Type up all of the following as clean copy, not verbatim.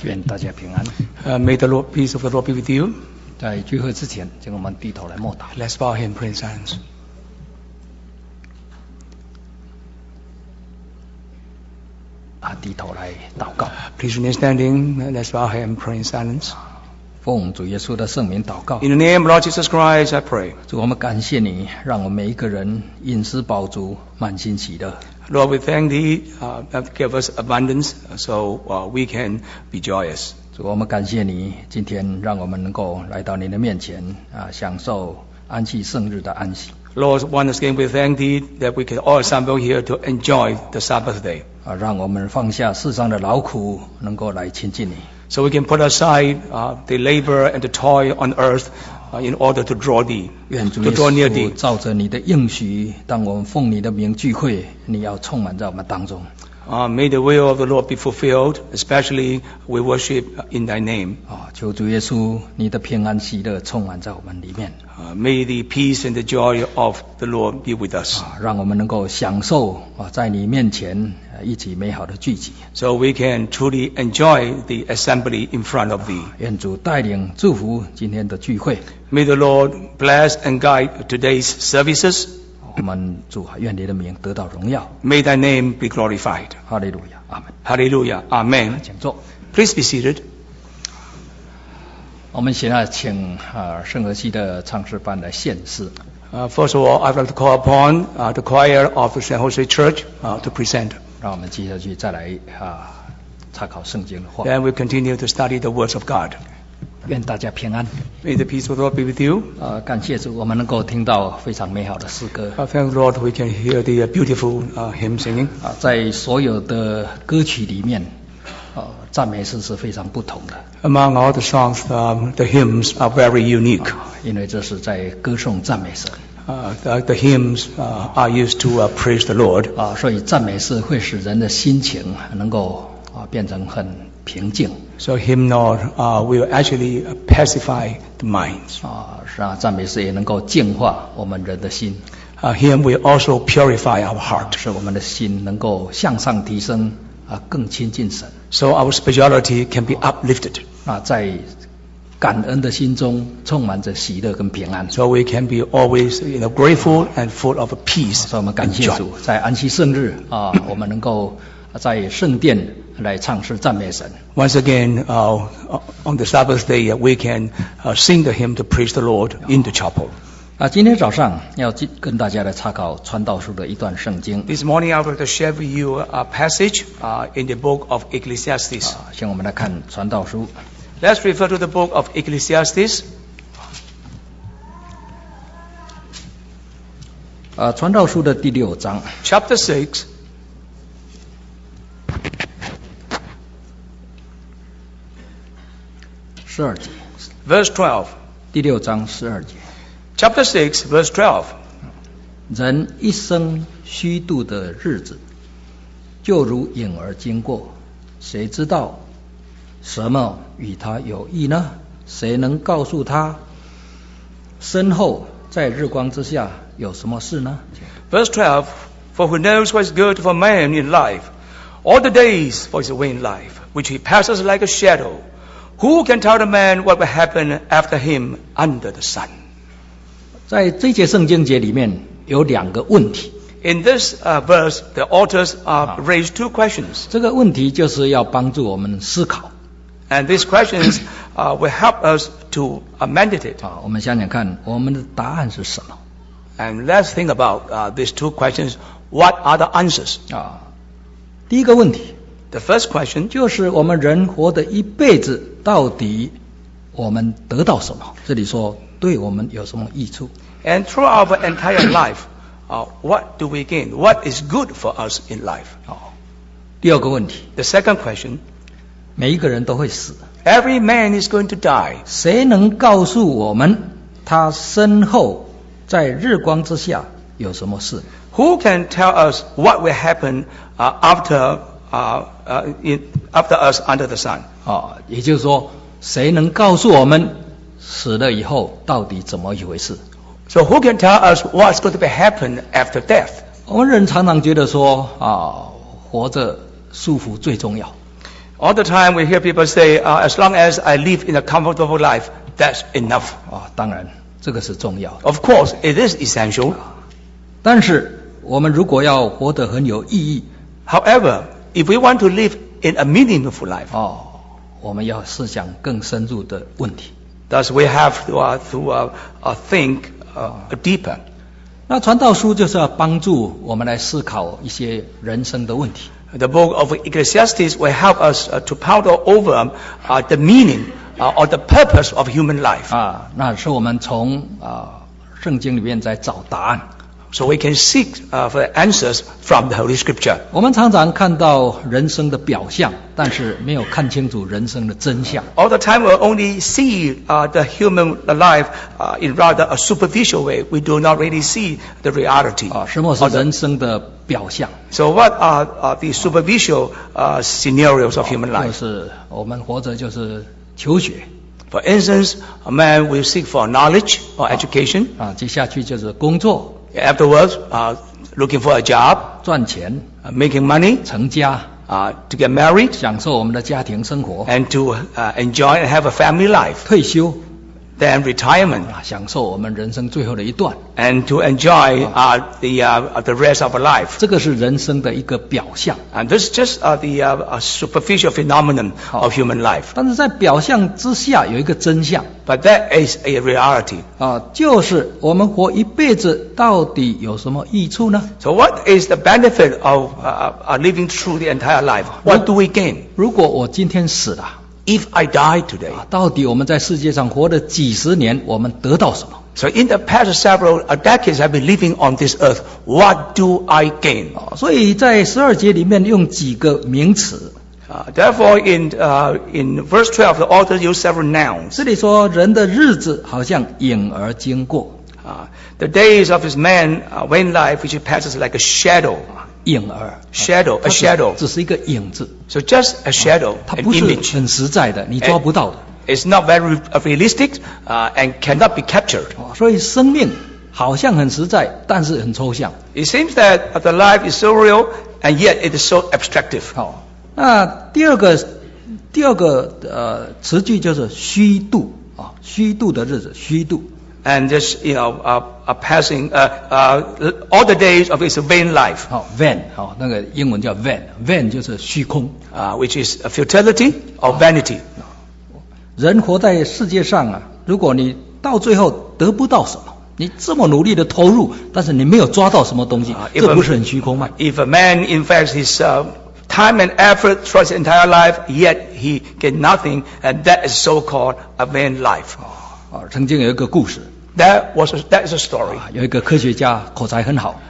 愿大家平安。 May the peace of the Lord be with you. 在聚会之前，请我们低头来默祷。 Let's bow and pray in silence. 低头来祷告。 Please remain standing. Let's bow and pray in silence. 奉主耶稣的圣名祷告。 In the name of Lord Jesus Christ, I pray. 主，我们感谢你，让我们每一个人饮食饱足，满心喜乐。 Lord, we thank Thee that give us abundance so we can be joyous. 主，我们感谢你，今天让我们能够来到你的面前享受安息圣日的安息。 Lord, once again we thank Thee that we can all assemble here to enjoy the Sabbath day. 让我们放下世上的劳苦，能够来亲近你。 So we can put aside the labor and the toil on earth in order to draw Thee, 愿主 to 耶 draw near 稣 Thee. 照着你的应许，当我们奉你的名聚会，你要充满在我们当中。 May the will of the Lord be fulfilled, especially we worship in Thy name. 求主耶稣，你的平安喜乐充满在我们里面。 May the peace and the joy of the Lord be with us. 让我们能够享受在你面前一起美好的聚集。 So we can truly enjoy the assembly in front of Thee. 愿主带领祝福今天的聚会。 May the Lord bless and guide today's services. 我们主愿你的名得到荣耀。 May Thy name be glorified. 哈利路亚，阿门。 Hallelujah. Amen. 请坐。 Please be seated. 我们现在请圣和西的唱诗班来献诗。 First of all, I'd like to call upon the choir of the San Jose Church to present. 让我们接下去再来查考圣经的话。 Then we continue to study the words of God. 愿大家平安。 May the peace of the Lord be with you. 感谢主，我们能够听到非常美好的诗歌。 Thank the Lord we can hear the beautiful hymn singing. 在所有的歌曲里面，赞美诗是非常不同的。 Among all the songs, the hymns are very unique. 因为这是在歌颂赞美神。 The hymns are used to praise the Lord. 所以赞美诗会使人的心情能够变成很平静。 So hymnal will actually pacify the minds. 是啊，赞美诗也能够净化我们人的心。 Hymn will also purify our heart. 使我们的心能够向上提升，更亲近神。 So our spirituality can be uplifted. 在感恩的心中充满着喜乐跟平安。 So we can be always grateful and full of peace. 所以我们感谢主，在安息圣日我们能够在圣殿来唱诗赞美神。 Once again, on the Sabbath day, we can sing the hymn to praise the Lord in the chapel. 今天早上要跟大家来查考传道书的一段圣经。 This morning, I would like to share with you a passage in the book of Ecclesiastes. 先我们来看传道书。 Let's refer to the book of Ecclesiastes. 传道书的第6章。 Chapter 6. 12节。 Verse 12. 第6章12节。 Chapter 6, verse 12. 人一生虚度的日子，就如影儿经过，谁知道什么与他有益呢？谁能告诉他身后在日光之下有什么事呢？ Verse 12. For who knows what is good for man in life, all the days for his vain life, which he passes like a shadow. Who can tell the man what will happen after him under the sun? 在这节圣经节里面有2个问题。 In this verse, the authors raised 2 questions. 这个问题就是要帮助我们思考。 And these questions will help us to meditate. 我们想想看，我们的答案是什么？ And let's think about these 2 questions. What are the answers? 第一个问题 The first question 就是我们人活的一辈子，到底我们得到什么？这里说对我们有什么益处？ And through our entire life, what do we gain? What is good for us in life? 第二个问题， The second question, 每一个人都会死， every man is going to die. 谁能告诉我们他身后在日光之下有什么事？ Who can tell us what will happen after us under the sun? 也就是说，谁能告诉我们死了以后到底怎么一回事？ So who can tell us what's going to be happen after death? 我们人常常觉得说活着舒服最重要。 All the time we hear people say, as long as I live in a comfortable life, that's enough. 当然这个是重要的。 Of course, it is essential. 但是我们如果要活得很有意义， However, if we want to live in a meaningful life, 我们要思想更深入的问题。 thus we have to think deeper. 那传道书就是要帮助我们来思考一些人生的问题。 The book of Ecclesiastes will help us to ponder over the meaning or the purpose of human life. 那是我们从圣经里面在找答案。 So we can seek for answers from the Holy Scripture. 我们常常看到人生的表象，但是没有看清楚人生的真相。 All the time we only see the human life in rather a superficial way. We do not really see the reality. 什么是人生的表象？ So what are the superficial scenarios of human 就 life? 是我们活着就是求学。 For instance, a man will seek for knowledge or education. 接下去就是工作。 Afterwards, looking for a job, 赚钱。 making money, 成家。 to get married, 享受我们的家庭生活。 and to enjoy and have a family life. 退休。 Then retirement, 享受我们人生最后的一段。 and to enjoy the rest of our life. 这个是人生的一个表象。 And this is just the superficial phenomenon of human life. 但是在表象之下有一个真相。 But that is a reality. 就是我们活一辈子到底有什么益处呢？ So what is the benefit of living through the entire life? What do we gain? 如果我今天死了， If I die today, 到底我们在世界上活了几十年，我们得到什么？ so in the past several decades I've been living on this earth, what do I gain? 所以在12节里面用几个名词。 Therefore, in verse 12, the author used several nouns. 这里说人的日子好像影儿经过。 The days of his man wane life, which passes like a shadow. 影儿 Shadow, a shadow. 只是一个影子， So just a shadow, 它 an 不是 image. 很实在的，你抓不到的。 It's not very realistic and cannot be captured. 所以生命好像很实在，但是很抽象。 It seems that the life is so real and yet it is so abstractive. 那第二个词句就是虚度虚度的日子，虚度。 And just passing all the days of his vain life. Vain 那个英文叫 vain 就是虚空。 Which is a futility or vanity. 人活在世界上如果你到最后得不到什么，你这么努力的投入，但是你没有抓到什么东西，这不是很虚空吗？ If a man invests his time and effort throughout his entire life, yet he get nothing, and that is so-called a vain life. 曾经有一个故事。 That is a story. 有一个科学家口才很好。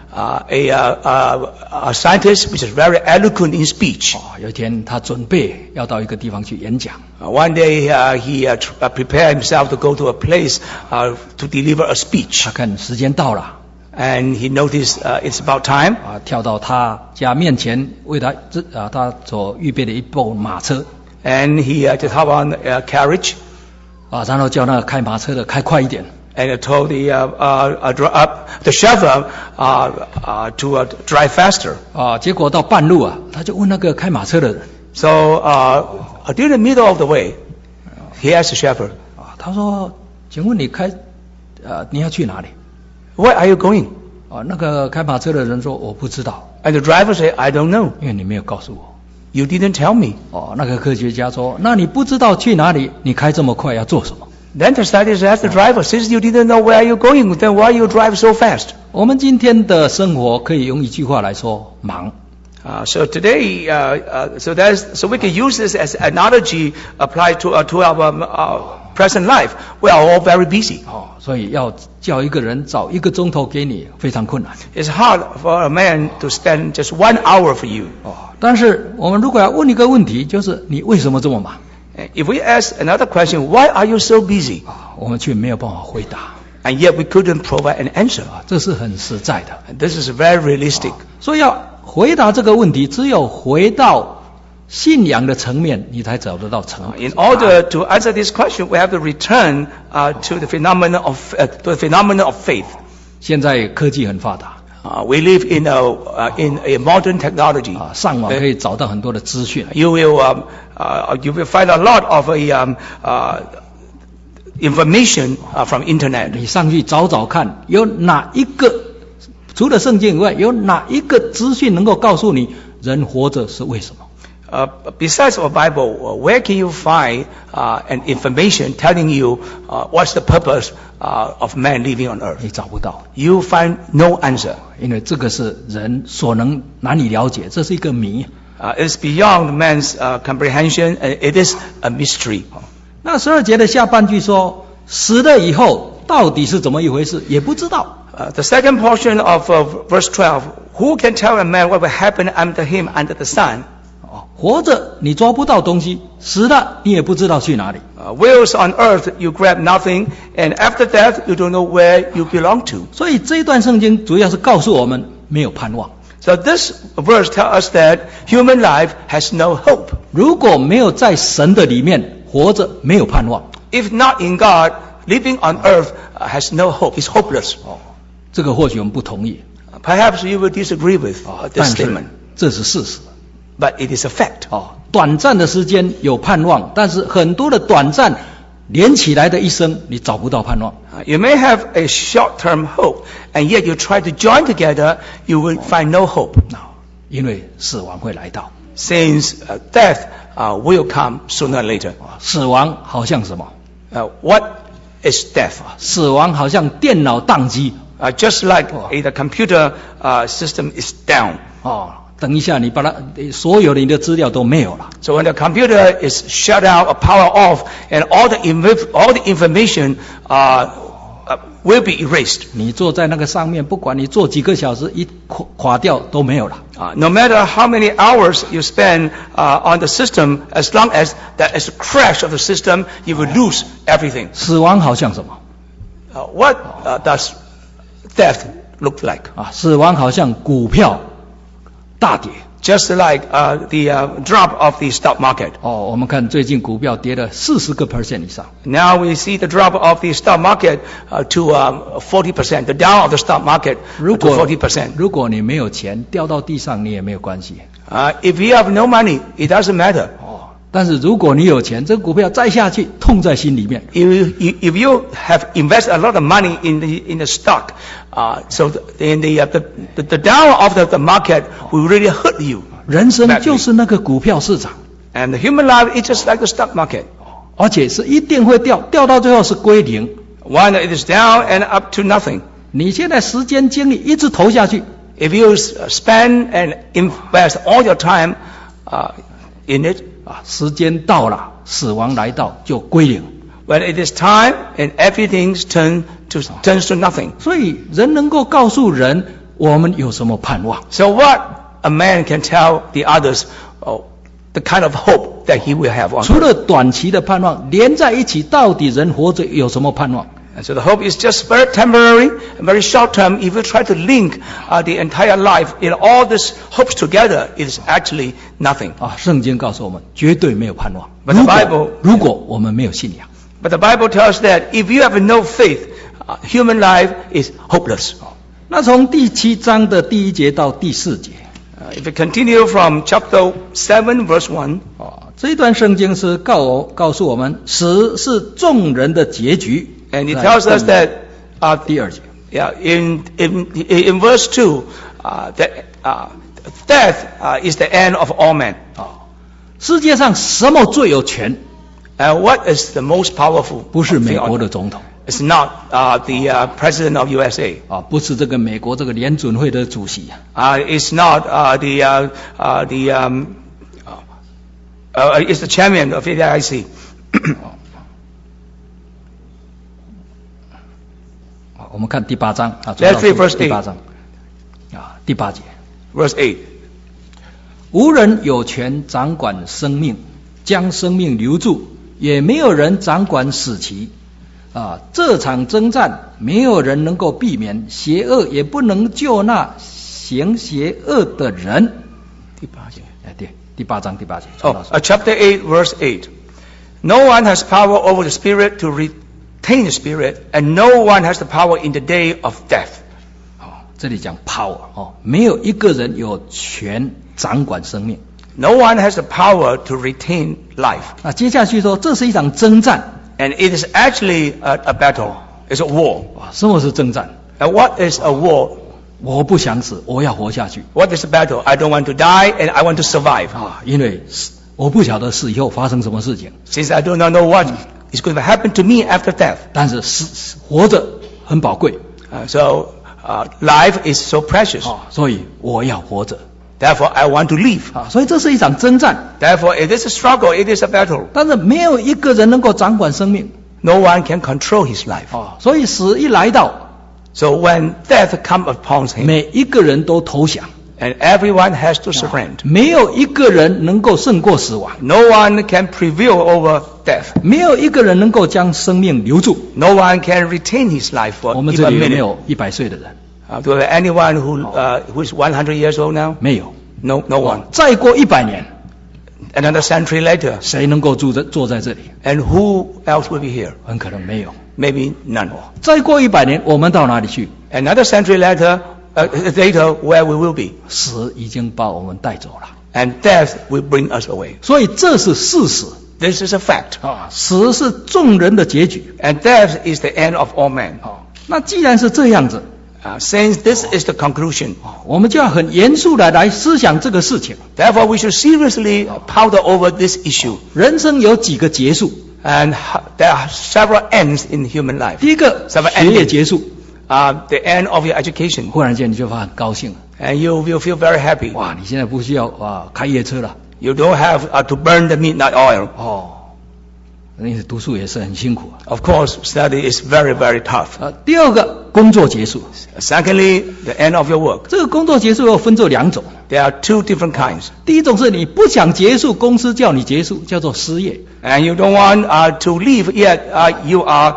A scientist which is very eloquent in speech. 有一天他准备要到一个地方去演讲。 One day he prepared himself to go to a place to deliver a speech. 他看时间到了。 And he noticed it's about time. 跳到他家面前，为他所预备的一部马车。 And he just hop on a carriage. 然后叫那个开马车的开快一点。 And he told the chauffeur to drive faster. 结果到半路他就问那个开马车的人。 So during the middle of the way, he asked the chauffeur. 他说：“请问你你要去哪里？” Where are you going? 那个开马车的人说：“我不知道。” And the driver said, I don't know. 因为你没有告诉我。 You didn't tell me. 那个科学家说：“那你不知道去哪里，你开这么快要做什么？” Then the scientist asked the driver, since you didn't know where you're going, then why you drive so fast? 我们今天的生活可以用一句话来说：忙。 So today, so we can use this as analogy applied to our present life. We are all very busy. 所以要叫一个人找1个钟头给你非常困难。 It's hard for a man to spend just 1 hour for you. 但是我们如果要问一个问题，就是你为什么这么忙？ If we ask another question, why are you so busy? 我们却没有办法回答。 And yet we couldn't provide an answer. 这是很实在的。 And this is very realistic. 所以要回答这个问题，只有回到信仰的层面，你才找得到答案。 In order to answer this question, we have to return to the phenomenon of faith. 现在科技很发达。 we live in a modern technology. 上网可以找到很多的资讯。 You will find a lot of information from internet. 你上去找找看，有哪一个除了圣经以外，有哪一个资讯能够告诉你人活着是为什么？ Besides our Bible, where can you find an information telling you what's the purpose of man living on earth? 你找不到， You find no answer. 因为这个是人所能难以了解，这是一个谜。 It's beyond man's comprehension, and it is a mystery. 那12节的下半句说，死了以后到底是怎么一回事，也不知道。 The second portion of verse 12, who can tell a man what will happen unto him under the sun? 活着你抓不到东西，死了你也不知道去哪里。 Whilst on earth you grab nothing, and after death you don't know where you belong to. 所以这一段圣经主要是告诉我们没有盼望。 So this verse tells us that human life has no hope. 如果没有在神的里面活着，没有盼望。 If not in God, living on earth has no hope. It's hopeless. 这个或许我们不同意， Perhaps you will disagree with 但 this 是 statement, 这是事实。 but it is a fact. 短暂的时间有盼望，但是很多的短暂连起来的一生，你找不到盼望。 You may have a short-term hope, and yet you try to join together, you will find no hope. 因为死亡会来到， Since death will come sooner or later. 死亡好像什么？ What is death? 死亡好像电脑宕机。 Just like the computer system is down. 等一下你把它所有的你的资料都没有了。 So when the computer is shut down or power off, and all the information will be erased. 你坐在那个上面，不管你坐几个小时，一垮掉都没有了。 No matter how many hours you spend on the system, as long as there is a crash of the system, you will lose everything. 死亡好像什么？ What does death look like? 死亡好像股票大跌。 Just like the drop of the stock market. 我们看最近股票跌了40% 以上。 Now we see the drop of the stock market to 40%. The down of the stock market to 40%. 如果你没有钱掉到地上，你也没有关系。 If you have no money, it doesn't matter. 但是如果你有钱，这个股票再下去，痛在心里面。 If you have invested a lot of money in the stock, so the down of the market will really hurt you. 人生就是那个股票市场。 And the human life is just like the stock market. 而且是一定会掉，掉到最后是归零。 One it is down and up to nothing. 你现在时间精力一直投下去。 If you spend and invest all your time in it, 时间到了，死亡来到就归零。 when it is time and everything turns to nothing. 所以人能够告诉人，我们有什么盼望？ So what a man can tell the others the kind of hope that he will have on 除 earth. 了短期的盼望，连在一起，到底人活着有什么盼望？ And so the hope is just very temporary and very short term. If you try to link the entire life in all these hopes together, it is actually nothing. 圣经告诉我们，绝对没有盼望。 But the Bible, 如果我们没有信仰， but the Bible tells that if you have no faith, human life is hopeless. 那从第7章的第1节到第4节， If you continue from chapter 7, verse 1, 这一段圣经是告诉我们，死是众人的结局。 and it tells us that 第2节， in verse 2, that death is the end of all men. 世界上什么最有权？ And what is the most powerful? 不是美国的总统， It's not the president of USA. 不是这个美国这个联准会的主席。 It's not it's the chairman of FDIC. 我们看第8章 Let's read verse 8. 第8章第8节， Verse 8. 无人有权掌管生命，将生命留住，也没有人掌管死期。这场征战没有人能够避免，邪恶也不能救那行邪恶的人。第8章第8节。 Chapter 8, verse 8. No one has power over the spirit to retain the spirit, and no one has the power in the day of death. 这里讲 power 没有一个人有权掌管生命。 No one has the power to retain life. 那接下去说，这是一场征战。 And it is actually a battle. It's a war. 什么是征战？ And what is a war? 我不想死，我要活下去。 What is a battle? I don't want to die and I want to survive. 因为我不晓得死以后发生什么事情。 Since I do not know what is going to happen to me after death. 但是活着很宝贵。 So life is so precious. 所以我要活着。 Therefore, I want to live. 所以这是一场征战。 Therefore, it is a struggle. It is a battle. 但是没有一个人能够掌管生命。 No one can control his life. 所以死一来到， So when death comes upon him, 每一个人都投降。 and everyone has to surrender. 没有一个人能够胜过死亡。 No one can prevail over death. 没有一个人能够将生命留住。 No one can retain his life for 我们 even 这 a 里有没 minute. 有100岁的人？ Do we have anyone who is 100 years old now? 没有。 No one. 再过100年， Another century later, 谁能够坐在这里？ and who else will be here? 很可能没有。 Maybe none. 再过100年，我们到哪里去？ Another century later, where we will be. 死已经把我们带走了。 And death will bring us away. 所以这是事实。 This is a fact. 死是众人的结局。 And death is the end of all men. 那既然是这样子， Since this is the conclusion, 我们就要很严肃的来思想这个事情。 therefore we should seriously ponder over this issue. 人生有几个结束？ And there are several ends in human life. 第一个，学业结束。 The end of your education. 忽然间你就很高兴， And you will feel very happy. 哇，你现在不需要开夜车了。 You don't have to burn the midnight oil. 你读书也是很辛苦。 Of course, study is very, very tough. 第二个，工作结束。 Secondly, the end of your work. 这个工作结束又分作2种。 There are two different kinds. 第一种是你不想结束，公司叫你结束，叫做失业。 And you don't want to leave yet. You are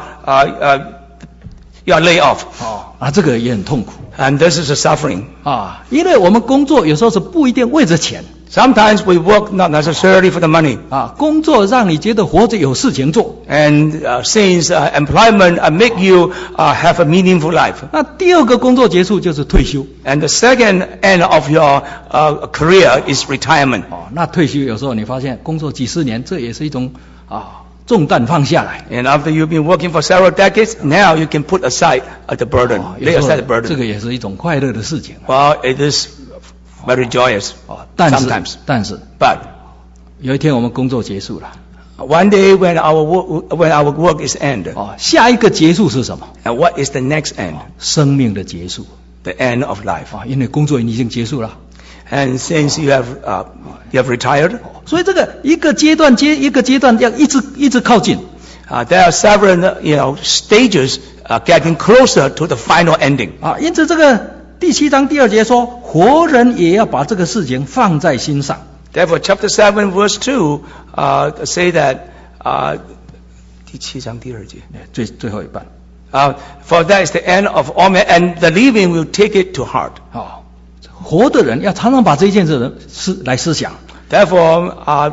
laid off. 这个也很痛苦。 And this is a suffering. 因为我们工作有时候是不一定为着钱。 Sometimes we work not necessarily for the money. 工作让你觉得活着有事情做。 And since employment make you have a meaningful life. 那第二个工作结束就是退休。 And the second end of your career is retirement. 那退休有时候你发现工作几十年，这也是一种重担放下来。 And after you've been working for several decades, now you can put aside the burden. Lay aside the burden. 这个也是一种快乐的事情。 Well, it is very joyous. 但是 But 有一天我们工作结束了。 One day when our work is end. 下一个结束是什么？ And what is the next end? 生命的结束。 The end of life. 因为工作已经结束了。 And since you have retired. 所以这个一个阶段接一个阶段要一直靠近。 There are several stages getting closer to the final ending. 因此这个第7章第2节说，活人也要把这个事情放在心上。 Therefore, chapter 7, verse 2 say that 第7章第2节最后一半。 For that is the end of all men, and the living will take it to heart. 活的人要常常把这件事来思想。 Therefore,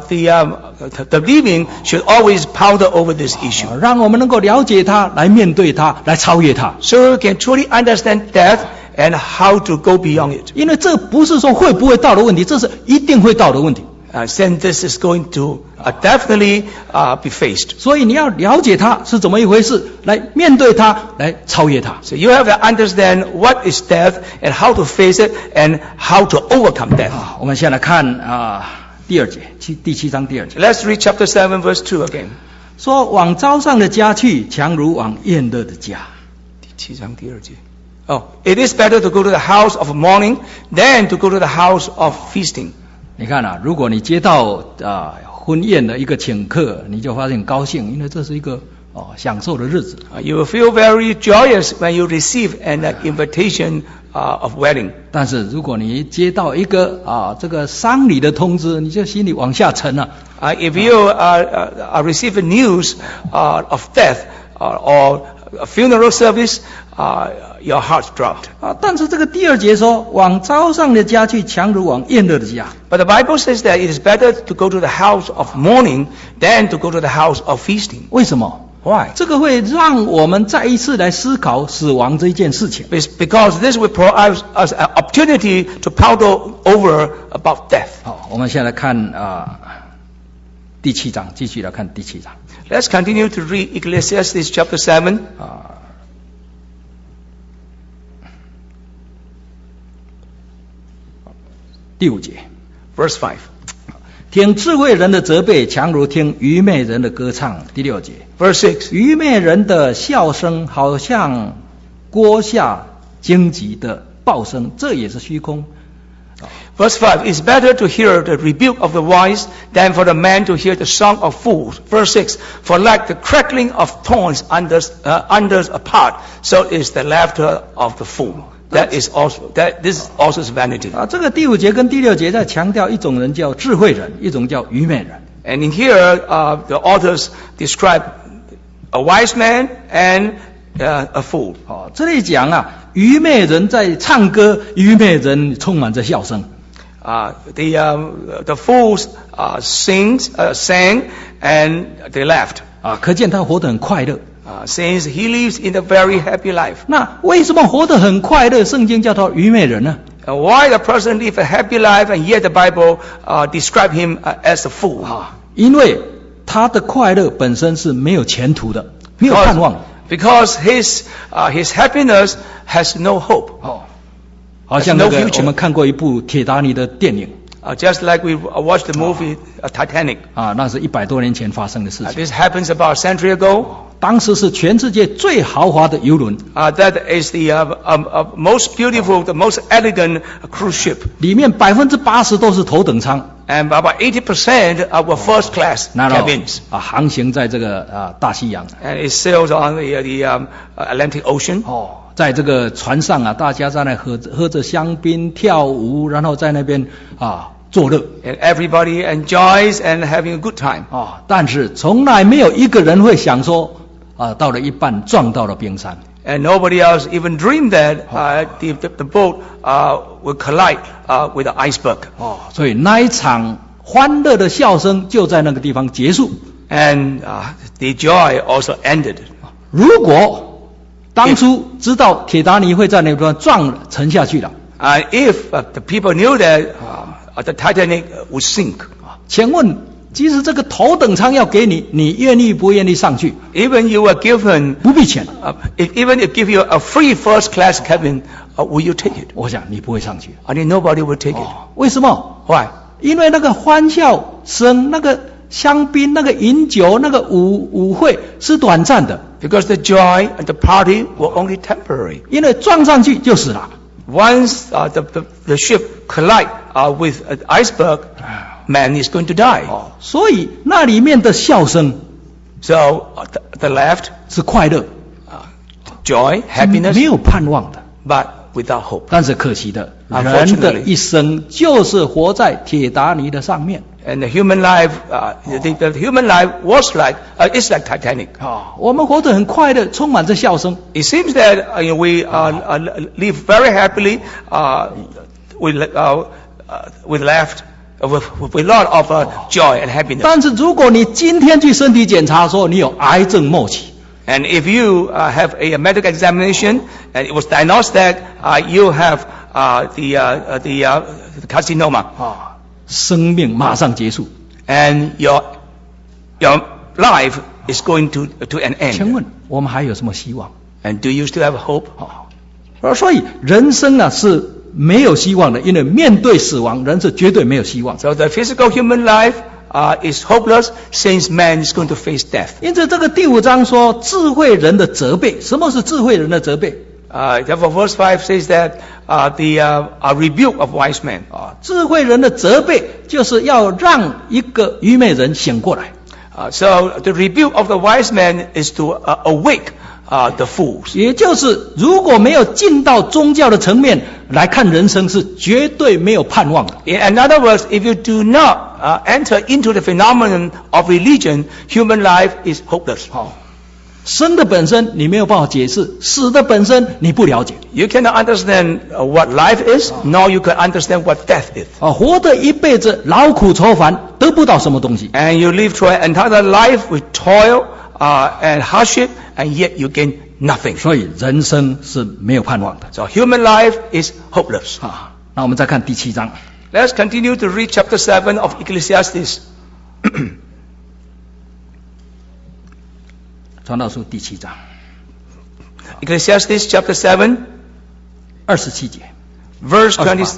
the living should always ponder over this issue. 让我们能够了解它，来面对它，来超越它。 So we can truly understand death and how to go beyond it. 因为这不是说会不会到的问题，这是一定会到的问题。 Since this is going to definitely be faced. 所以你要了解它是怎么一回事，来面对它，来超越它。 So you have to understand what is death and how to face it and how to overcome death. 我们先来看第2节，第7章第2节。 Let's read chapter 7, verse 2 again. 说往招上的家去，强如往宴乐的家。 第7章第2节。It is better to go to the house of mourning than to go to the house of feasting. 你看如果你接到婚宴的一个请客，你就发现很高兴，因为这是一个享受的日子。 You will feel very joyous when you receive an invitation of wedding. 但是如果你接到一个这个丧礼的通知，你就心里往下沉了。 If you receive news of death or a funeral service, your heart dropped. 但是这个第2节说，往招上的家去，强如往宴乐的家。 But the Bible says that it is better to go to the house of mourning than to go to the house of feasting. 为什么？ Why? 这个会让我们再一次来思考死亡这一件事情。 Because this will provide us an opportunity to ponder over about death. 好，我们现在来看第7章，继续来看第7章。 Let's continue to read Ecclesiastes chapter 7. 第5节， Verse 5. 听智慧人的责备，强如听愚昧人的歌唱。第6节， Verse 6. 愚昧人的笑声好像锅下荆棘的爆声，这也是虚空。 Verse 5. It's better to hear the rebuke of the wise than for the man to hear the song of fools. Verse 6. For like the crackling of thorns under a pot, so is the laughter of the fool. This is also vanity. 这个第5节跟第6节在强调一种人叫智慧人，一种叫愚昧人。 And in here, the authors describe a wise man and a fool. 这里讲愚昧人在唱歌，愚昧人充满着笑声。 The fools sang and they laughed. 可见他活得很快乐。 Since he lives in a very happy life. 那为什么活得很快乐？圣经叫他愚昧人呢？ Why the person live a happy life and yet the Bible describe him as a fool? 因为他的快乐本身是没有前途的，没有盼望。 Because his happiness has no hope. 好像那个我们看过一部铁达尼的电影。 Just like we watched the movie Titanic. 那是100多年前发生的事情。 This happens about a century ago. 当时是全世界最豪华的游轮。 That is the most beautiful, the most elegant cruise ship. 里面80%都是头等舱。 And about 80% were first class cabins. 航行在这个大西洋。 And it sails on the Atlantic Ocean. 在这个船上大家在那喝着香槟跳舞，然后在那边作乐。 And everybody enjoys and having a good time. 但是从来没有一个人会想说到了一半撞到了冰山。 And nobody else even dreamed that the boat will collide with the iceberg. 所以那一场欢乐的笑声就在那个地方结束。 And the joy also ended. 如果当初知道铁达尼会在那个地方撞沉下去了。 If the people knew that the Titanic would sink. 请问，即使这个头等舱要给你，你愿意不愿意上去？ Even you were given 不必钱。 Even if give you a free first class cabin, will you take it? 我想你不会上去。 I mean, nobody would take it. 为什么 Why? 因为那个欢笑声、那个香槟、那个饮酒、那个舞会是短暂的。 Because the joy and the party were only temporary. 因为撞上去就死了。 Once the ship collide with an iceberg, man is going to die. 所以那里面的笑声 So the laughter 是快乐、 joy, happiness, 没有盼望的。 but without hope. 但是可惜的，人的一生就是活在铁达尼的上面。 And the human life, the human life was like it's like Titanic. 我们活得很快乐，充满着笑声。 It seems that we live very happily, with laughter, with a lot of joy and happiness. 但是如果你今天去身体检查说你有癌症末期， And if you have a medical examination and it was diagnosed that you have the carcinoma, 生命马上结束， and your life is going to an end. 请问我们还有什么希望？ And do you still have hope? 所以人生是没有希望的，因为面对死亡，人是绝对没有希望。 So the physical human life is hopeless since man is going to face death. 因此这个第5章说智慧人的责备。什么是智慧人的责备？ Therefore verse 5 says that the rebuke of wise men. 智慧人的责备就是要让一个愚昧人醒过来。 So the rebuke of the wise man is to awake the fools. 也就是如果没有进到宗教的层面来看人生，是绝对没有盼望的。 In other words, if you do not enter into the phenomenon of religion, human life is hopeless. 生的本身你没有办法解释，死的本身你不了解。 You cannot understand what life is, nor you can understand what death is. 活得一辈子劳苦愁烦，得不到什么东西。 And you live through an entire life with toil, and hardship, and yet you gain nothing. 所以人生是没有盼望的。 So human life is hopeless. 那我们再看第7章， Let's continue to read chapter 7 of Ecclesiastes. 传道书第7章 Ecclesiastes chapter 7, 27节。 verse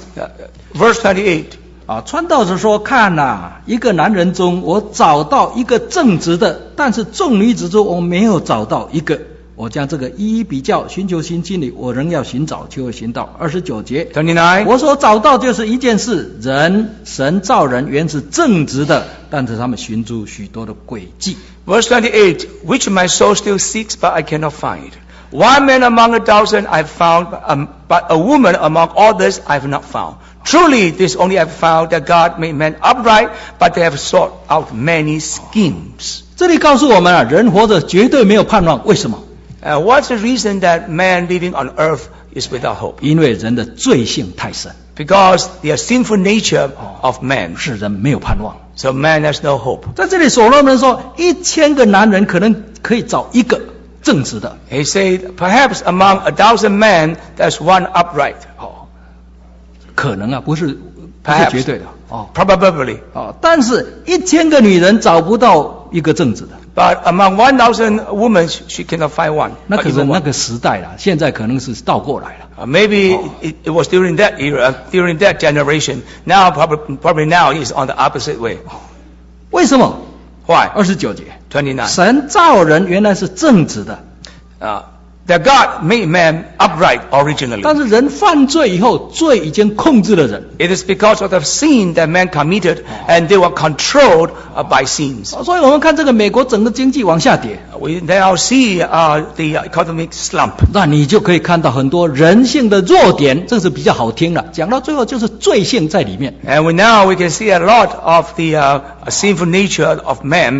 28. 传道者说：“看哪，一个男人中，我找到一个正直的，但是众女子中我没有找到一个。我将这个一一比较，寻求新经理，我仍要寻找，就会寻到。29节， 29. 我所找到就是一件事：神造人原是正直的，但是他们寻出许多的诡计。 Verse 28, which my soul still seeks, but I cannot find. One man among 1,000 I've found, but a woman among others I've not found. Truly, this only I've found, that God made man upright, but they have sought out many schemes. 这里告诉我们人活着绝对没有盼望，为什么？ What's the reason that man living on earth is without hope? 因为人的罪性太深， Because the sinful nature of man. 使人没有盼望。 So man has no hope. 在这里所罗门说，1000个男人可能可以找一个正直的。 He said, perhaps among 1,000 men, there's one upright. 可能不是 Perhaps. 绝对的。 Probably. 但是1000个女人找不到一个正直的。 But among 1,000 women, she cannot find one. 那 Not 可是 even 那 one. 个时代啦，现在可能是倒过来了。 Maybe it was during that era, during that generation. Now, probably now, it's on the opposite way. 为什么？ Why? 29节， 29. 神造人原来是正直的， That God made man upright originally. 但是人犯罪以后，罪已经控制了人。 It is because of the sin that man committed, and they were controlled by sins. 所以我们看这个美国整个经济往下跌， We now see the economic slump. 那你就可以看到很多人性的弱点，这是比较好听了。讲到最后就是罪性在里面。 And now we can see a lot of the sinful nature of man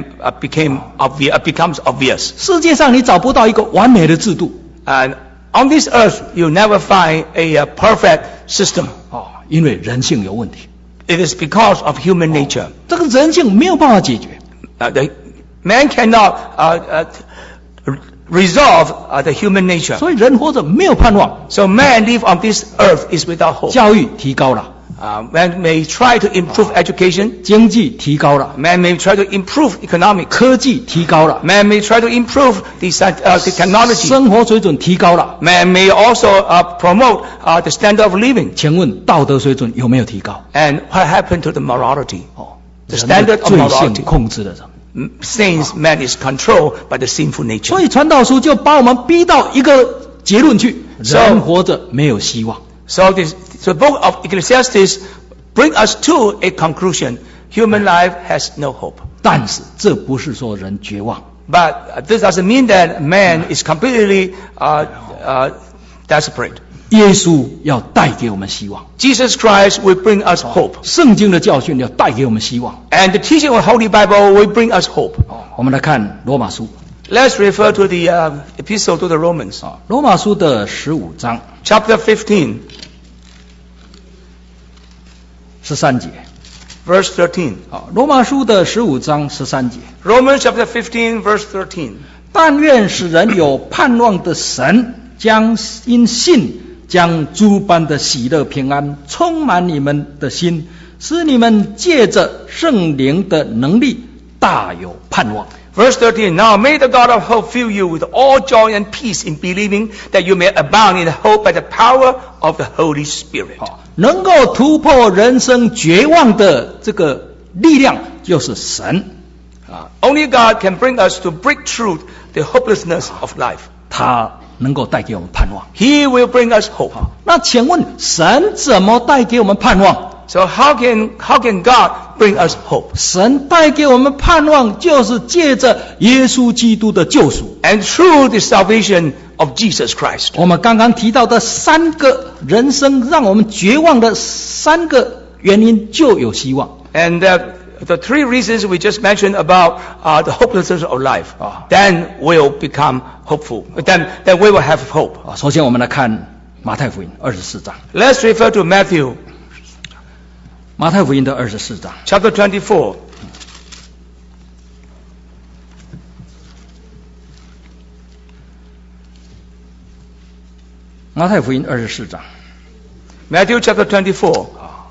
becomes obvious. 世界上你找不到一个完美的制度。 And on this earth, you never find a perfect system. 因为人性有问题， It is because of human nature. 这个人性没有办法解决。 Man cannot resolve the human nature. 所以人活着没有盼望。 So man live on this earth is without hope. 教育提高了， Man may try to improve education. 经济提高了， Man may try to improve economics. 科技提高了， Man may try to improve the technology. 生活水准提高了。 Man may also promote the standard of living. 请问道德水准有没有提高？ And what happened to the morality? The 人的 standard of 罪性 morality. 控制了人。 Since man is controlled by the sinful nature. 所以传道书就把我们逼到一个结论去：人活着没有希望。 So the book of Ecclesiastes bring us to a conclusion. Human life has no hope. 但是这不是说人绝望， But this doesn't mean that man is completely desperate. 耶稣要带给我们希望， Jesus Christ will bring us hope. 圣经的教训要带给我们希望。 And the teaching of Holy Bible will bring us hope. 我们来看罗马书， Let's refer to the epistle to the Romans. 罗马书的15章 Chapter 15, 13节。 verse 13. 罗马书的15章13节。 Romans chapter 15, verse 13. 但愿使人有盼望的神，将因信将诸般的喜乐平安充满你们的心，使你们借着圣灵的能力大有盼望。 Verse 13, now may the God of hope fill you with all joy and peace in believing, that you may abound in hope by the power of the Holy Spirit. 能够突破人生绝望的这个力量就是神， Only God can bring us to break through the hopelessness of life. 他能够带给我们盼望。 He will bring us hope. 那请问神怎么带给我们盼望？ So how can God bring us hope? 神带给我们盼望，就是借着耶稣基督的救赎。 And through the salvation of Jesus Christ. 我们刚刚提到的3个人生让我们绝望的3个原因就有希望。 And the 3 reasons we just mentioned about the hopelessness of life, then we'll become hopeful. Then we will have hope. 首先我们来看马太福音24章， Let's refer to Matthew 马太福音的24章。 chapter 24. 马太福音24章 Matthew chapter 24,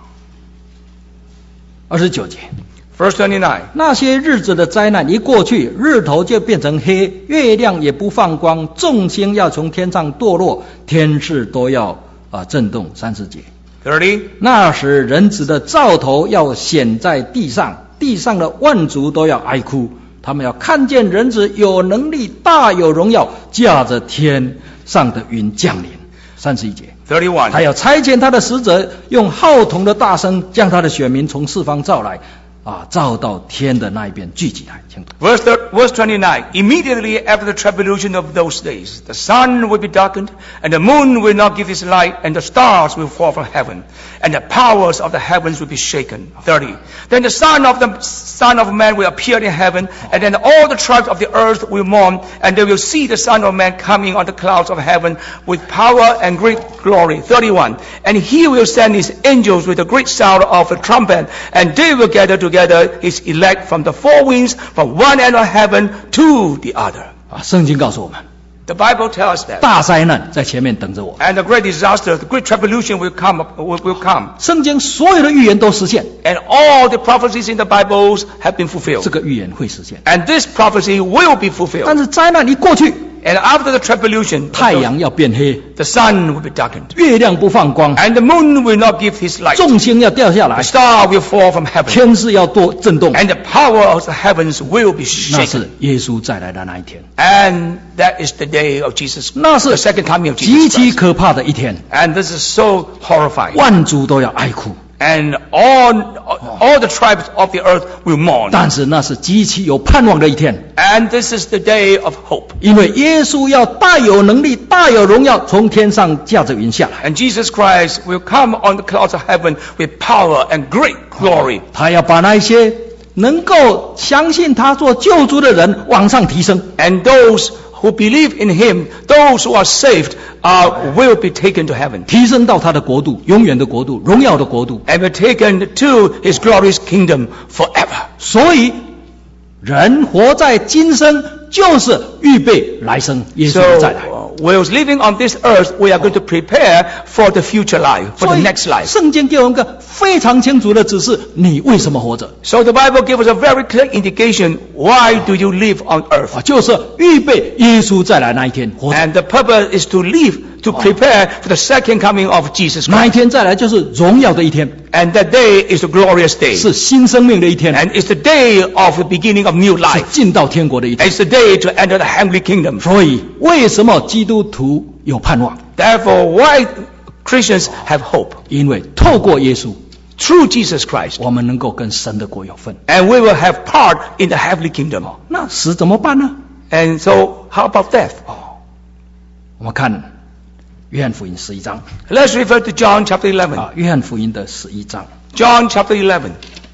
29节。 verse 29. 那些日子的灾难一过去，日头就变成黑，月亮也不放光，众星要从天上堕落，天势都要震动。30节。 30. 那时人子的兆头要显在地上，地上的万族都要哀哭，他们要看见人子有能力、大有荣耀，驾着天上的云降临。31节。 31. 他要差遣他的使者，用号筒的大声，将他的选民从四方召来，召到天的那一边聚集来。请读。 Verse 29. Immediately after the tribulation of those days, the sun will be darkened, and the moon will not give its light, and the stars will fall from heaven, and the powers of the heavens will be shaken. 30. Then the Son of Man will appear in heaven, and then all the tribes of the earth will mourn, and they will see the Son of Man coming on the clouds of heaven with power and great glory. 31. And he will send his angels with a great sound of a trumpet, and they will gather together his elect from the four winds, from one end of heaven to the other. 圣经告诉我们， The Bible tells us that. 大灾难在前面等着我。 And the great disaster, the great tribulation will come. 圣经所有的预言都实现， And all the prophecies in the Bibles have been 这 fulfilled. 个预言会实现。 And this prophecy will be fulfilled. 但是灾难一过去， And after the tribulation, 太阳要变黑， the sun will be darkened. 月亮不放光， And the moon will not give his light. 众星要掉下 The 来， star will fall from heaven. 天势要多震动。 And the power of the heavens will be 那 shaken. 是耶稣再来的那一天， And that is the day of Jesus. 那是 The second coming of 极 Jesus 其 Christ. 可怕的一天， And this is so horrifying. 万族都要哀哭。 And all the tribes of the earth will mourn. 但是那是极其有盼望的一天， And this is the day of hope. 因为耶稣要大有能力、大有荣耀，从天上驾着云下来。 And Jesus Christ will come on the clouds of heaven with power and great glory. 他要把那一些能够相信他做救主的人往上提升， And those who believe in him, those who are saved, will be taken to heaven. 提升到他的国度，永远的国度，荣耀的国度。 And be taken to his glorious kingdom forever. 所以，人活在今生，就是预备来生耶稣的再来。 So, whilst living on this earth, we are going to prepare for the future life, for 所 the 以 next life. 圣经给我们一个非常清楚的指示：你为什么活着？ So the Bible gives us a very clear indication, why do you live on earth? 就是预备耶稣再来那一天活着。 And the purpose is to live, to prepare for the second coming of Jesus 那一 Christ. 天再来就是荣耀的一天， And that day is a glorious day. 是新生命的一天， And it's the day of the beginning of new 是 life. 进到天国的一天。 It's the day to enter the heavenly kingdom. 所以，为什么基督徒有盼望？ Therefore, why Christians have hope? 因为透过耶稣， Through Jesus Christ. 我们能够跟神的国有份。 And we will have part in the heavenly kingdom. 那死怎么办呢？ And so, how about death? 我们看约翰福音11章 Let's refer to John chapter 11. 约翰福音的11章 John chapter 11,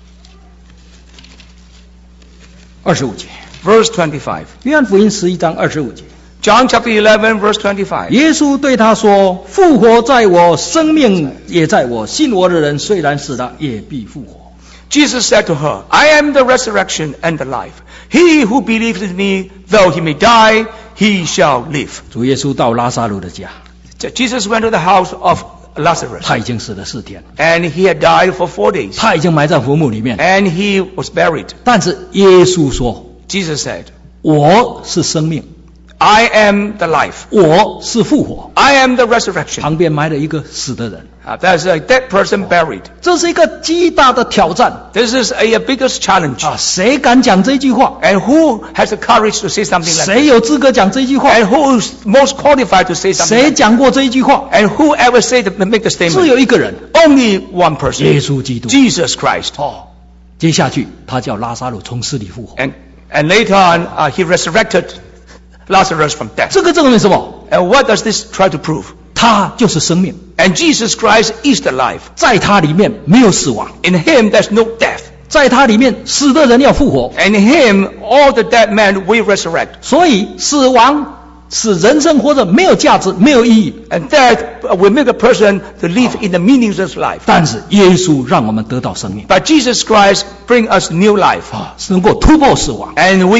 25节。 verse 25. 约翰福音11章25节， John chapter 11, verse 25. 耶稣对他说：“复活在我，生命也在我。信我的人，虽然死了，也必复活。” Jesus said to her, I am the resurrection and the life. He who believes in me, though he may die, he shall live. 主耶稣到拉撒路的家， Jesus went to the house of Lazarus. 他已经死了4天， And he had died for 4 days. 他已经埋在坟墓里面。 And he was buried. 但是耶稣说 Jesus said, 我是生命， I am the life. 我是复活。 I am the resurrection. 旁边埋了一个死的人， There's a dead person buried. 这是一个极大的挑战 This is a biggest challenge. 啊！谁敢讲这句话？ And who has the courage to say something like 谁 that? 有资格讲这句话？ And who is most qualified to say something 谁 like that? 讲过这一句话？ And who ever make the 只 statement? 有一个人， Only one 耶 person. 稣基督。 Jesus Christ. 哦，接下去他叫拉撒路从死里复活。 And later on, he resurrected Lazarus from death. 这个证明什么？ And what does this try to prove? 他就是生命， And Jesus Christ is the life. 在他里面没有死亡， In him there's no death. 在他里面死的人要复活。 And in him all the dead men will resurrect. 所以死亡使人生活着没有价值、没有意义。 And death will make a person to live in the meaningless life. 但是耶稣让我们得到生命， But Jesus Christ bring us new life. 是能够突破死亡。 And we can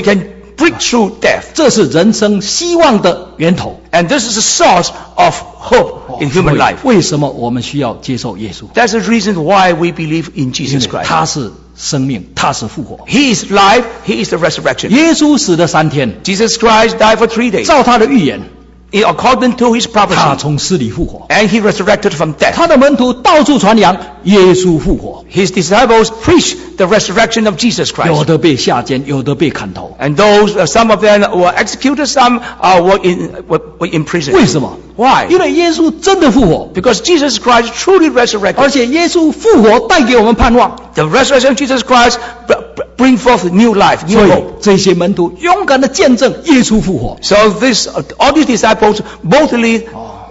break through death. 这是人生希望的源头。 And this is the source of hope in human life. 为什么我们需要接受耶稣？ That's the reason why we believe in 因 Jesus 为 Christ. 他是生命，他是复活。 He is life, He is the resurrection. 耶稣死了3天， Jesus Christ died for 3 days. 照他的预言， According to His 他 prophecy. 从死里复活。 And He resurrected from death. 他的门徒到处传扬耶稣复活， His disciples preached the resurrection of Jesus 有 Christ. 的被下监，有的被砍头。 And those, some of them were executed, some were in prison. 为什么？ Why? 因为耶稣真的复活， Because Jesus Christ truly 而 resurrected. 且耶稣复活带给我们盼望， The resurrection of Jesus Christ bring forth new life, new 所以 hope. 这些门徒勇敢的见证耶稣复活。 So all these disciples boldly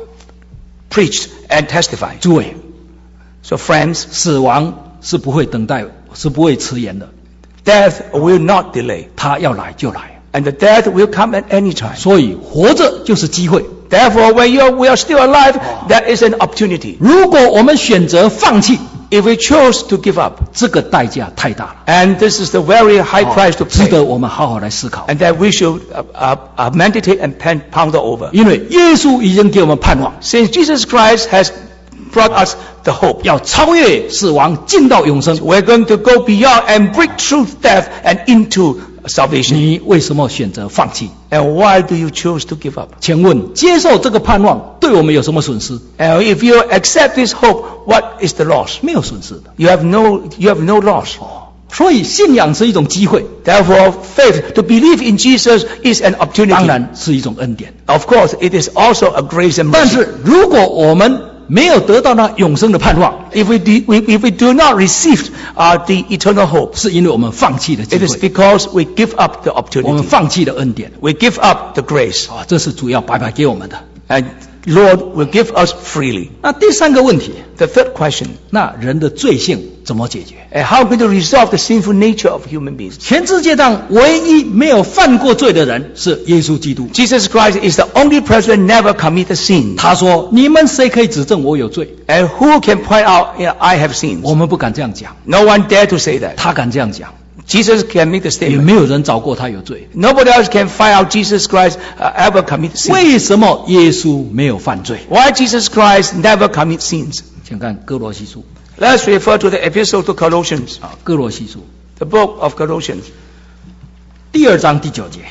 preached and testified. 诸位， So friends, 死亡是不会等待，是不会迟延的， death will not delay. 他要来就来。 And the death will come at any time. 所以活着就是机会。 Therefore, when we are still alive, that is an opportunity. 如果我们选择放弃， If we choose to give up, 这个代价太大了， and this is the very high price to 值 pay, 得我们好好来思考。 and that we should meditate and ponder over. 因为耶稣已经给我们盼望， Since Jesus Christ has brought us the hope, 要超越死亡，进到永生。 we're going to go beyond and break through death and into salvation. 你为什么选择放弃？ And why do you choose to give up? 请问接受这个盼望对我们有什么损失？ And if you accept this hope, what is the loss? 没有损失的。 You have no loss. 所以信仰是一种机会， Therefore, faith, to believe in Jesus is an 当 opportunity. 然是一种恩典。 Of course, it is also a grace and 但 mercy. 是如果我们没有得到那永生的盼望， If we do not receive the eternal hope, 是因为我们放弃了机 it is 会， because we give up the 我们 opportunity. 放弃了恩典。 We give up the grace. 这是主要白白给我们的。 And Lord will give us freely. 那第三个问题， The third question, 那人的罪性怎么解决？ and how going to resolve the sinful nature of human beings? 全世界上唯一没有犯过罪的人是耶稣基督。 Jesus Christ is the only person never committed sin. 他说：“你们谁可以指证我有罪 And who can point out, I have？” sinned? 我们不敢这样讲， No one dare to say that. 他敢这样讲。 Jesus can make the 也 statement. 没有人找过他有罪。 Nobody else can find out Jesus Christ ever committed sin. 为什么耶稣没有犯罪？ Why Jesus Christ never commit sins? 请看哥罗西书 Let's refer to the epistle to Colossians, 哥罗西书 the book of Colossians, 第2章第9节，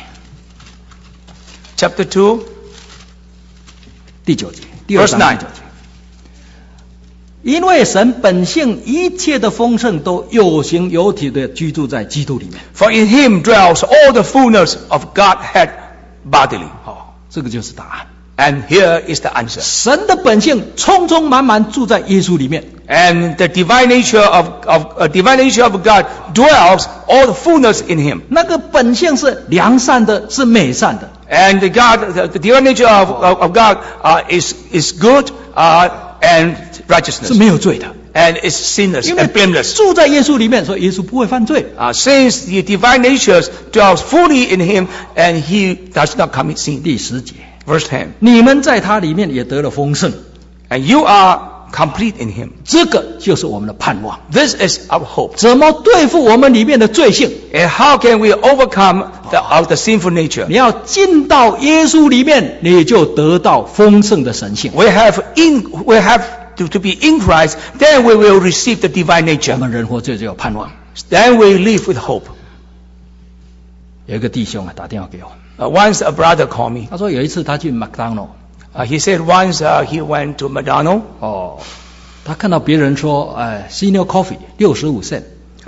chapter 2, 第9节，第2 Verse 章第9节。因为神本性一切的丰盛都有形有体的居住在基督里面。 for in him dwells all the fullness of Godhead bodily. 这个就是答案。 And here is the answer. 神的本性充充满满住在耶稣里面。 And the divine nature of God dwells all the fullness in him. 那个本性是良善的，是美善的。 And the divine nature of God is good and 是 righteousness. 没有罪的， And is sinless 因为 and blameless. 住在耶稣里面，所以耶稣不会犯罪。 Since the divine nature dwells fully in him and he does not commit sin. 第10节， Verse 10. 你们在他里面也得了丰盛， And you are complete in him. 这个就是我们的盼望。 This is our hope. 怎么对付我们里面的罪性？ And how can we overcome the sinful nature? 你要进到耶稣里面，你就得到丰盛的神性。 We have to be in Christ, then we will receive the divine 我 nature. 们人活着就有盼望。 Then we live with hope. 有一个弟兄打电话给我， Once a brother called me. 他说有一次他去麦当劳， He said once he went to McDonald's. 他看到别人说，senior coffee 65 cent，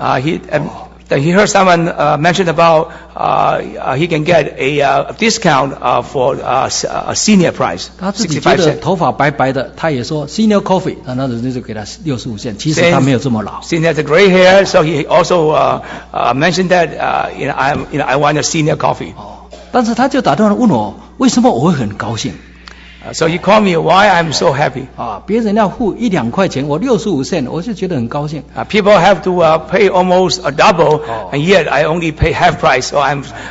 He heard someone mention about he can get a discount for a senior price, 他自己觉 65 得 cents. 头发白白的，他也说 senior coffee，那人家就给他65 cent，其实他没有这么老。 Since he has a gray hair, so he also mentioned that I want a senior coffee. 但是他就打电话问我，为什么我会很高兴？ So he called me why I'm so happy. 别人要付1-2块钱，我65 cent，我就觉得很高兴。 People have to pay almost a double, and yet I only pay half price. So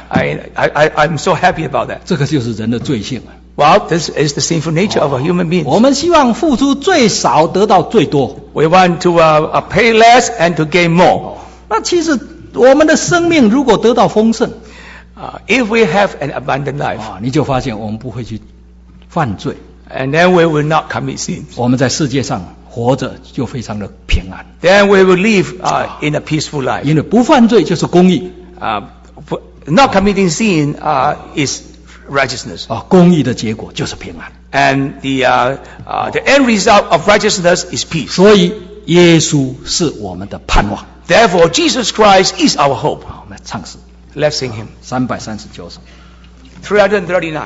I'm so happy about that. 这个就是人的罪性。 Well, this is the sinful nature of a human being. 我们希望付出最少，得到最多。 We want to pay less and to gain more. 那其实我们的生命如果得到丰盛， If we have an abundant life, 你就发现我们不会去犯罪， and then we will not commit sins. 我们在世界上活着就非常的平安， Then we will live in a peaceful life. 因为不犯罪就是公义， Not committing sin is righteousness. 公义的结果就是平安。 And the end result of righteousness is peace. 所以耶稣是我们的盼望。 Therefore, Jesus Christ is our hope. 我们来唱诗 Let's sing him. 339首。 339.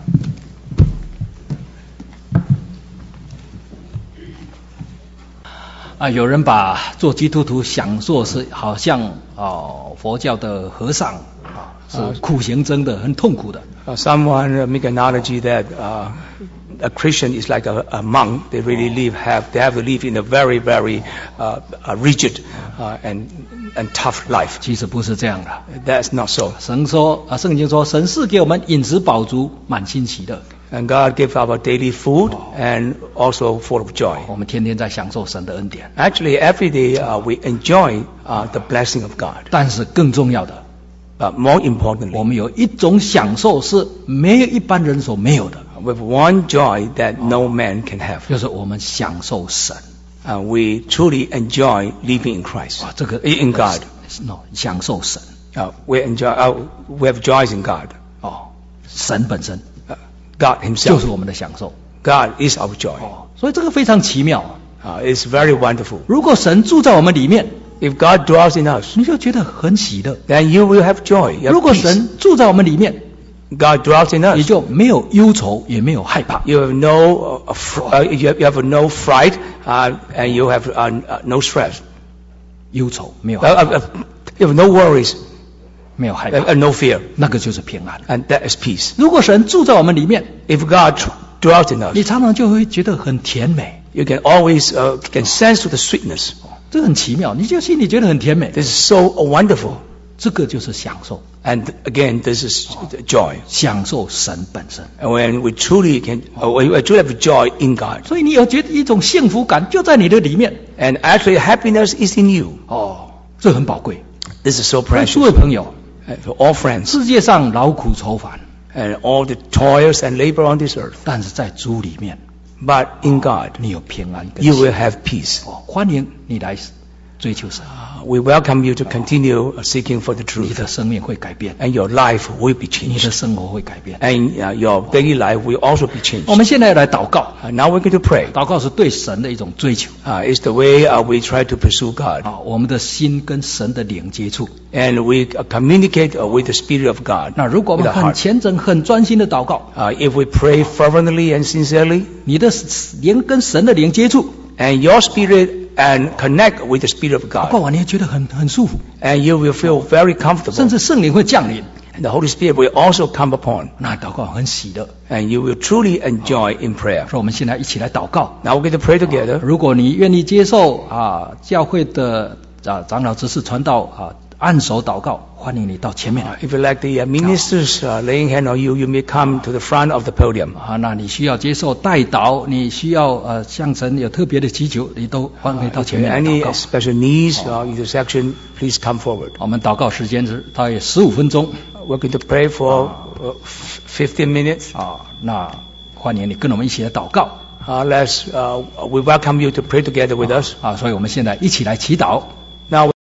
有人把做基督徒想做是好像佛教的和尚是苦行僧的，很痛苦的。 Someone make an analogy that a Christian is like a monk. They really they have to live in a very, very rigid and tough life. 其实不是这样的。 That's not so. 圣经说，神是给我们饮食饱足，满心喜乐。 And God gives our daily food and also full of joy. 我们天天在享受神的恩典。 Actually, every day we enjoy the blessing of God. 但是更重要的， More importantly, 我们有一种享受是没有一般人所没有的， with one joy that no man can have. 就是我们享受神。 We truly enjoy living in Christ, 这个 in God. 享受神。 We have joys in God. 神本身 God 就 Himself. 是我们的享受。 God is our joy. 所以这个非常奇妙。 It's very wonderful. 如果神住在我们里面， If God dwells in us, 你就觉得很喜乐。 then you will have joy. You 如 have 果 peace. 神住在我们里面， God dwells in 你 us. 就没有忧愁，也没有害怕。 You have you have no fright and you have no stress. 忧愁没有 You have no worries 没有害怕， and no fear, 那个就是平安。 and that is peace. 如果神住在我们里面， If God dwells in us, 你常常就会觉得很甜美， you can always can sense the sweetness. 这很奇妙，你就心里觉得很甜美。 This is so wonderful. 这个就是享受， And again, this is joy. 享受神本身。 And when we truly have joy in God. 所以你有觉得一种幸福感就在你的里面。 And actually, happiness is in you. 这很宝贵。 This is so 各 precious. 位朋友， To all friends 世界上劳苦愁烦， and all the toils and labor on this earth. 但是在主里面， But in God, 你有平安跟 you 喜 will 乐。 have peace. 欢迎你来追求神， We welcome you to continue seeking for the 你 truth. 的生命会改变， And your life will be 你的 changed. 生活会改变。 And your daily life will also be changed. 我们现在要来祷告， Now we're going to pray. 祷告是对神的一种追求。 It's the way we try to pursue God. 我们的心跟神的灵接触。 And we communicate with the Spirit of God. 那如果我 with 们 the 很 heart. 虔诚、很专心的祷告， If we pray fervently and sincerely, 你的灵跟神的灵接触， and your spirit and connect with the Spirit of 祷 God, 告完你会觉得很舒服， and you will feel very 甚 comfortable. 至圣灵会降临， And the Holy Spirit will also come upon, 那祷告很喜乐。 and you will truly enjoy in prayer. 所以我们现在一起来祷告。 Now we're going to pray together. 如果你愿意接受教会的长老执事传道按手祷告，欢迎你到前面来。 If you like the ministers laying hand on you, you may come to the front of the podium. 那你需要接受代祷，你需要向神有特别的祈求，你都欢迎到前面来 Any 祷告。 special needs or intersection, please come forward. 我们祷告时间是大约15分钟。 We're going to pray for 15 minutes. 那欢迎你跟我们一起来祷告。 We welcome you to pray together with us. 所以我们现在一起来祈祷。 Now